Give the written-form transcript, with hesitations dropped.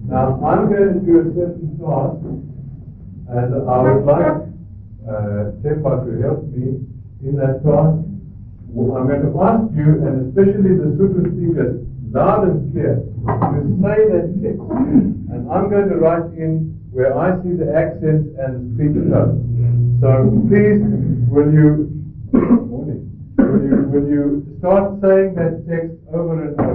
Now, I'm going to do a certain task, and I would like Temba to help me in that task. I'm going to ask you, and especially the Sotho speakers, loud and clear, to say that text. And I'm going to write in where I see the accents and speech tones. So please, will you start saying that text over and over?